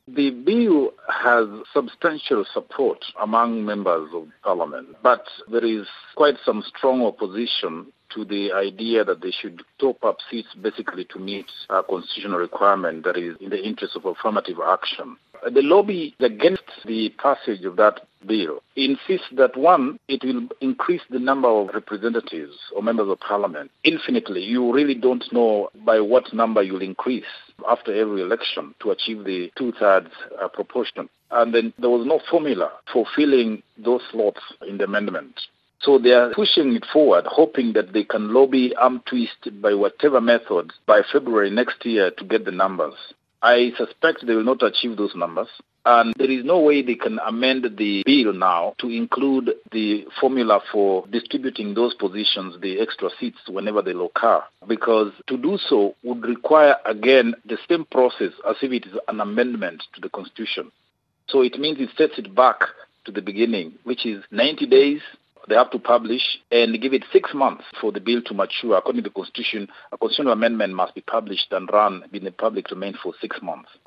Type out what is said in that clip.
The bill has substantial support among members of parliament, but there is quite some strong opposition to the idea that they should top up seats basically to meet a constitutional requirement that is in the interest of affirmative action. The lobby against the passage of that bill insists that, one, it will increase the number of representatives or members of parliament infinitely. You really don't know by what number you'll increase after every election to achieve the two-thirds proportion. And then there was no formula for filling those slots in the amendment. So they are pushing it forward, hoping that they can lobby arm twist by whatever method by February next year to get the numbers. I suspect they will not achieve those numbers, and there is no way they can amend the bill now to include the formula for distributing those positions, the extra seats, whenever they occur, because to do so would require, again, the same process as if it is an amendment to the Constitution. So it means it sets it back to the beginning, which is 90 days. They have to publish and give it 6 months for the bill to mature. According to the Constitution, a constitutional amendment must be published and run in the public domain for 6 months.